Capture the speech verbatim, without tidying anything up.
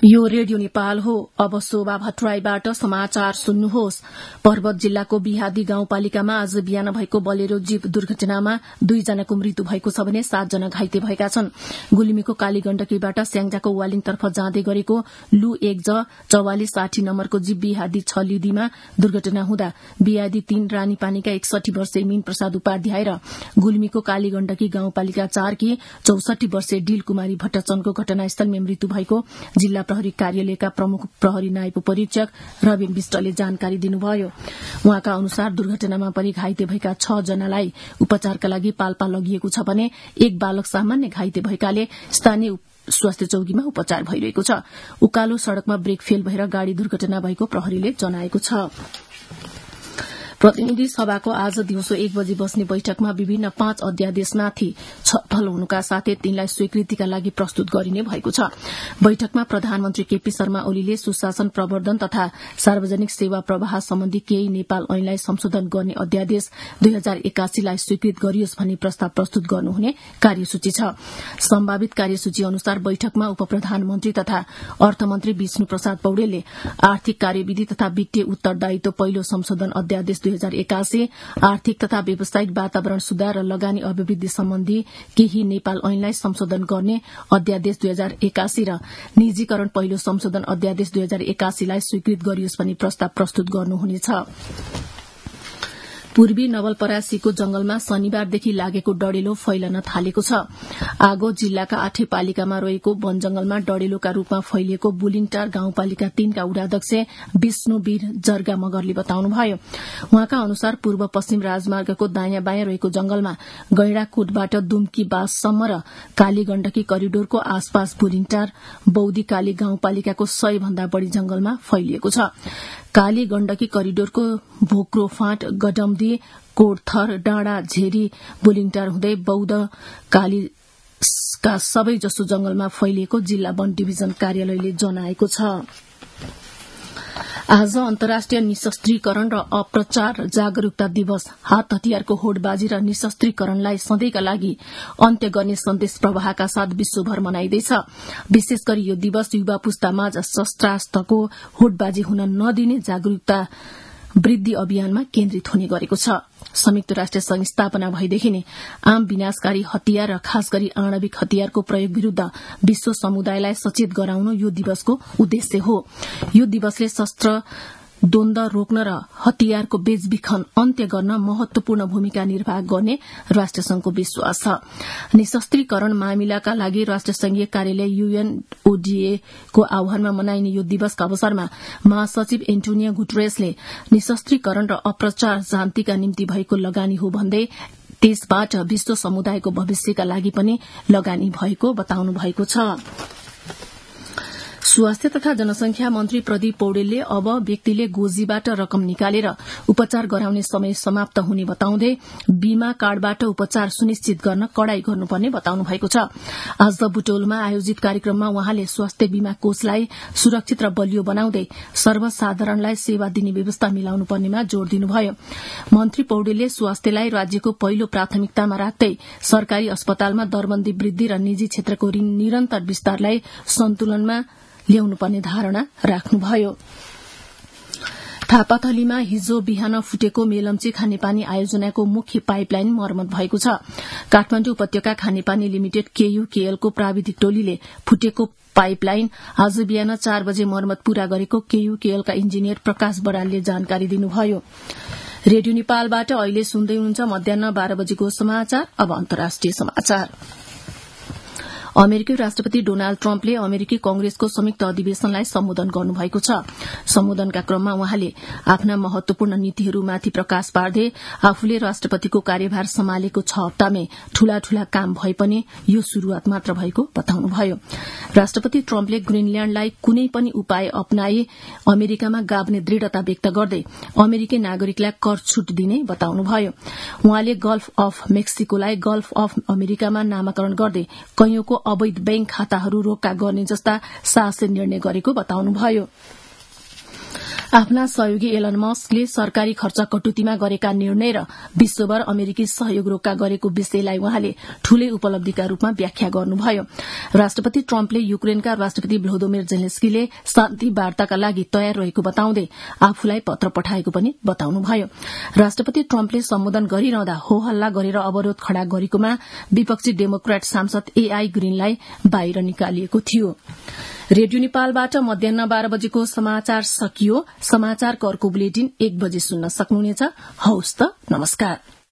यो रेडियो नेपाल हो। अब शोभा भट्टराईबाट समाचार सुन्नुहोस्। पर्वत जिल्लाको बिहादी गाउँपालिकामा आज बिहान भएको बलेरो जीप दुर्घटनामा दुईजनाको मृत्यु भएको छ भने सातजना घाइते भएका छन्। गुल्मीको कालीगण्डकीबाट स्याङ्जाको वालिङतर्फ जाँदै गरेको लु एक ज चौवालिस साठी नम्बरको जीप बिहादी छलिदीमा दुर्घटना हुँदा बिहादी तीन रानीपानीका एकसठी वर्षीय मीन प्रसाद उपाध्याय र गुल्मीको कालीगण्डकी गाउँपालिका चारकी चौसठी वर्षीय डील कुमारी भट्टाचनको घटनास्थलमा मृत्यु भएको जिल्ला प्रहरी कार्यालयका प्रमुख प्रहरी नायब परीक्षक रविन विष्टले जानकारी दिनुभयो। उहाँका अनुसार दुर्घटनामा परि घाइते भएका छ जनालाई उपचारका लागि पाल्पा लगिएको छ भने एक बालक सामान्य घाइते भएकाले स्थानीय स्वास्थ्य चौकीमा उपचार भइरहेको छ। उकालो सड़कमा ब्रेक फेल भएर गाड़ी दुर्घटना भएको प्रहरीले जनाएको छ। प्रतिनिधि सभाको आज दिउँसो एक बजे बस्ने बैठकमा विभिन्न पाँच अध्यादेशमाथि छलफल हुनुका साथै तिनलाई स्वीकृतिका लागि प्रस्तुत गरिने भएको छ। बैठकमा प्रधानमन्त्री केपी शर्मा ओलीले सुशासन प्रवर्धन तथा सार्वजनिक सेवा प्रवाह सम्बन्धी केही नेपाल ऐनलाई संशोधन गर्ने अध्यादेश दुई हजार एकासीलाई स्वीकृत गरियोस् भन्ने प्रस्ताव प्रस्तुत गर्नुहुने कार्यसूची छ। सम्भावित कार्यसूची अनुसार बैठकमा उप प्रधानमन्त्री तथा अर्थमन्त्री विष्णु प्रसाद पौडेलले आर्थिक कार्यविधि तथा वित्तीय उत्तरदायित्व पहिलो संशोधन अध्यादेश दुई हजार एकासी, आर्थिक तथा व्यावसायिक वातावरण सुधार र लगानी अभिवृद्धि सम्बन्धी केही नेपाल ऐनलाई संशोधन गर्ने अध्यादेश दुई हजार एकासी र निजीकरण पहिलो संशोधन अध्यादेश दुई हजार एकासीलाई स्वीकृत गरियोस् भन्ने प्रस्ताव प्रस्तुत गर्नुहुनेछ। पूर्वी नवलपरासीको जंगलमा शनिबारदेखि लागेको डढेलो फैलन थालेको छ। आगो जिल्लाका आठै पालिकामा रहेको वन जंगलमा डढेलोका रूपमा फैलिएको बुलिङटार गाउँपालिका तीनका उडाध्यक्ष विष्णुवीर जर्गा मगरले बताउनुभयो। उहाँका अनुसार पूर्व पश्चिम राजमार्गको दायाँ बायाँ रहेको जंगलमा गैंडाकोटबाट दुम्की बाससम्म र कालीगण्डकी करिडोरको आसपास बुलिङटार बौदी काली गाउँपालिकाको सय भन्दा बढ़ी जंगलमा फैलिएको छ। काली गण्डकी करिडोरको भोक्रो फाँट गडम्दी कोटथर डाँडा झेरी बुलिङटार हुँदै बौद्ध कालीका सबै जसो जंगलमा फैलिएको जिल्ला वन डिभिजन कार्यालयले जनाएको छ। आज अन्तर्राष्ट्रिय निशस्त्रीकरण र अप्रचार जागरूकता दिवस। हात हतियारको होडबाजी र निशस्त्रीकरणलाई सधैँका लागि अन्त्य गर्ने सन्देश प्रवाहका साथ विश्वभर मनाइँदैछ। विशेष गरी यो दिवस युवा पुस्तामाझ शस्त्रास्त्रको होडबाजी हुन नदिने जागरूकता वृद्धि अभियानमा केन्द्रित हुने गरेको छ। संयुक्त राष्ट्र संघ स्थापना भएदेखि नै आम विनाशकारी हतियार र खास गरी आणविक हतियारको प्रयोग विरूद्ध विश्व समुदायलाई सचेत गराउनु यो दिवसको उद्देश्य हो। यो दिवसले शस्त्र द्वन्द रोक्न र हतियारको बेचबिखन अन्त्य गर्न महत्वपूर्ण भूमिका निर्वाह गर्ने राष्ट्रसंघको विश्वास छ। निशस्त्रीकरण मामिलाका लागि राष्ट्रसंघीय कार्यालय यूएनओडीए को आह्वानमा मनाइने यो दिवसका अवसरमा महासचिव एन्टोनियो गुटेरेसले निशस्त्रीकरण र अप्रचार शान्तिका निम्ति भएको लगानी हो भन्दै त्यसबाट विश्व समुदायको भविष्यका लागि पनि लगानी भएको बताउनु भएको छ। स्वास्थ्य तथा जनसंख्या मन्त्री प्रदीप पौडेलले अब व्यक्तिले गोजीबाट रकम निकालेर उपचार गराउने समय समाप्त हुने बताउँदै बीमा कार्डबाट उपचार सुनिश्चित गर्न कड़ाई गर्नुपर्ने बताउनु भएको छ। आज बुटोलमा आयोजित कार्यक्रममा उहाँले स्वास्थ्य बीमा कोषलाई सुरक्षित र बलियो बनाउँदै सर्वसाधारणलाई सेवा दिने व्यवस्था मिलाउनु पर्नेमा जोड़ दिनुभयो। मन्त्री पौडेलले स्वास्थ्यलाई राज्यको पहिलो प्राथमिकतामा राख्दै सरकारी अस्पतालमा दरबन्दी वृद्धि र निजी क्षेत्रको निरन्तर विस्तारलाई सन्तुलनमा ल्याउनुपर्ने धारणा राख्नुभयो। थापाथलीमा हिजो बिहान फुटेको मेलम्ची खानेपानी आयोजनाको मुख्य पाइपलाइन मर्मत भएको छ। काठमाण्डु उपत्यका खानेपानी लिमिटेड केयूकेएल को प्राविधिक टोलीले फुटेको पाइपलाइन आज बिहान चार बजे मर्मत पूरा गरेको केयूकेएल का इन्जिनियर प्रकाश बरालले जानकारी दिनुभयो। रेडियो नेपालबाट अहिले सुन्दै हुनुहुन्छ मध्याह बाह्र बजेको समाचार। अब अन्तर्राष्ट्रिय समाचार। अमेरिकी राष्ट्रपति डोनाल्ड ट्रम्पले अमेरिकी कंग्रेसको संयुक्त अधिवेशनलाई सम्बोधन गर्नुभएको छ। सम्बोधनका क्रममा उहाँले आफ्ना महत्वपूर्ण नीतिहरूमाथि प्रकाश पार्दै आफूले राष्ट्रपतिको कार्यभार सम्हालेको छ हप्तामै ठूला ठूला काम भए पनि यो शुरूआत मात्र भएको बताउनुभयो। राष्ट्रपति ट्रम्पले ग्रीनल्याण्डलाई कुनै पनि उपाय अपनाए अमेरिकामा गाभ्ने दृढ़ता व्यक्त गर्दै अमेरिकी नागरिकलाई कर छूट दिने बताउनुभयो। उहाँले गल्फ अफ मेक्सिकोलाई गल्फ अफ अमेरिकामा नामाकरण गर्दै कैयौंको अवैध बैंक खाताहरू रोक्का गर्ने जस्ता साहसी निर्णय गरेको बताउनुभयो। आफ्ना सहयोगी एलन मस्कले सरकारी खर्च कटौतीमा गरेका निर्णय र विश्वभर अमेरिकी सहयोग रोक्का गरेको विषयलाई उहाँले ठूलै उपलब्धिका रूपमा व्याख्या गर्नुभयो। राष्ट्रपति ट्रम्पले युक्रेनका राष्ट्रपति भ्लोदोमिर जेलेन्स्कीले शान्ति वार्ताका लागि तयार रहेको बताउँदै आफूलाई पत्र पठाएको पनि बताउनुभयो। राष्ट्रपति ट्रम्पले सम्बोधन गरिरहँदा हो हल्ला गरेर अवरोध खड़ा गरेकोमा विपक्षी डेमोक्रेट सांसद एआई ग्रीनलाई बाहिर निकालिएको थियो। रेडियो नेपालबाट मध्याह बाह्र बजेको समाचार सकियो। समाचारको अर्को बुलेटिन एक बजे सुन्न सक्नुहुनेछ। हौस् त, नमस्कार।